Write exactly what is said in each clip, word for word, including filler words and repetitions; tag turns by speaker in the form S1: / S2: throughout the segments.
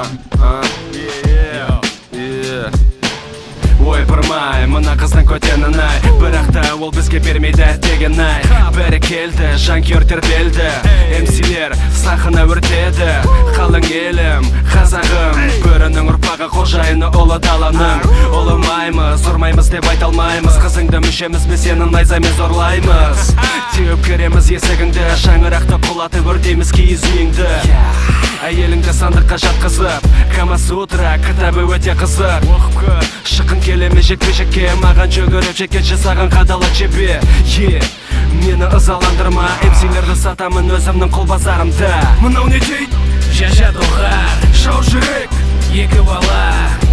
S1: ойпырмай мына қыздың көтенін ай, бірақ та ол бізге бермейді деген ай. Бәрі келді, жанкүйер тербелді, эмсилер сахна өртеді. Қалың елім, қазағым, бөрінің ұрпағы қожайыны ұлы даланың. Олымаймыз, ұрмаймыз деп айта алмаймыз, қызыңды мүшеміз бе сенің найзамен зорлаймыз. Теуіп кереміз есігіңді, шаңырақты құлатып өртейміз киіз үйіңді. Әйеліңді сандыққа жатқызып, Камасутра кітабы өте қызық. Шықын келеме жекпе-жекке, маған жүгіріп жекетші саған қадала чепе. Е, мені ызаландырма, эмсилерді сатамын өзімнің құл базарымда. Мынау не дейді?
S2: Жажа доғар,
S1: жау жүрек,
S2: екі бала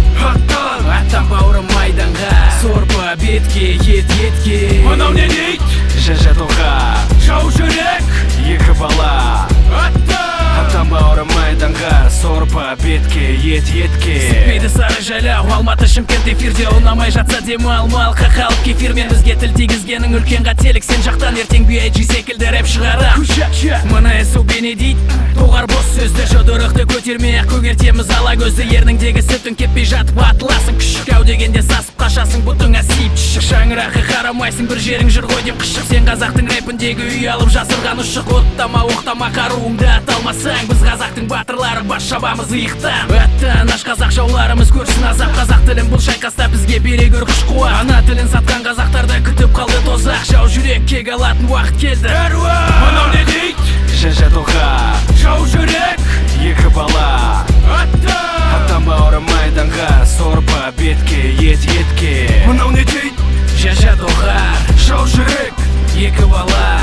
S1: аттан,
S2: аттан бауырым майданға, сорпа бетке, ет етке.
S1: Мынау не дейді? Жажа доғар,
S2: жау жүрек,
S1: екі бала
S2: аттан
S1: аттан бауырым майданға, сорпа бетке, ет етке.
S2: Сіппейді сары жайлау, Алматы Шымкент эфирде ұнамай жатса демал мал қақалып кефирмен бізге тіл тигізгенің үлкен қателік. Сен жақтан ертең би ай джи секілді рэп шығара. Мына эсу Бенедикт тоғар бос сөзді, жұдырықты көтермей-ақ көгертеміз ала көзді. Ерніңдегі сүтін кеппей жатып атыласың, күшік ау дегенде сасып қашасың, бұтыңа сиіп түшік. Шаңыраққа қарамайсың, бір жерің жүр ғой деп қышық. Сен қазақтың рэпіндегі үй алып жасырған ұшық. Оттама оқтама қаруыңды аталмасаң, біз қазақтың батырлары бас шабамыз иықтан. Аттан аш қазақ жауларымыз көрсін азап, қазақ тілін бұл шайқаста бізге бере көр күш қуат. Ана тілін сатқан қазақтарды күтіп қалды тозақ, жау жүрек кек алатын уақыт келді. Әруақ,
S1: мынау не дейді? Жажа доғар,
S2: жау жүрек,
S1: екі бала
S2: аттан
S1: аттан бауырым майданға, сорпа бетке, ет етке. Мынау не дейді?
S2: Жажа доғар,
S1: жау жүрек,
S2: екі бала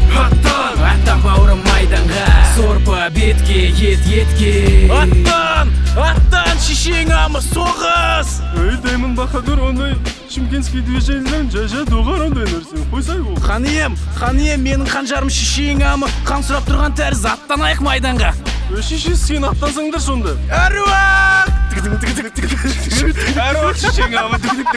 S1: аттан
S2: аттан бауырым майданға, сорпа бетке, ет етке.
S3: Аттан, аттан шешеңамы соғыс.
S4: Эй, Даймон Бахадур, ондай шымкентский движениелерін жажа доғар ондай нәрсен қойсай ол.
S3: Хан ием, хан ием, менің қанжарым шешеңамы қан сұрап тұрған тәріз, аттанайық майданға.
S4: Шеше, сен аттансаңдар сонда.
S3: Әруақ!
S4: Әруақ шешеңамы.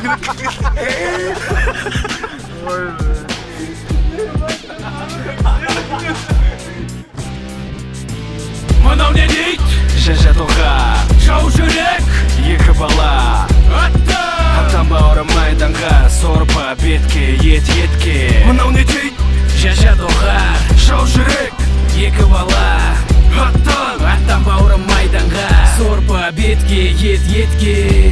S1: Мынау не дейді? Жажа доғар,
S2: жау жүрек,
S1: екі бала
S2: аттан
S1: аттан бауырым майданға, сорпа бетке, ет етке. Мынау не дейді?
S2: Жажа доғар,
S1: жау жүрек,
S2: екі бала
S1: аттан
S2: аттан бауырым майданға, сорпа бетке, ет етке.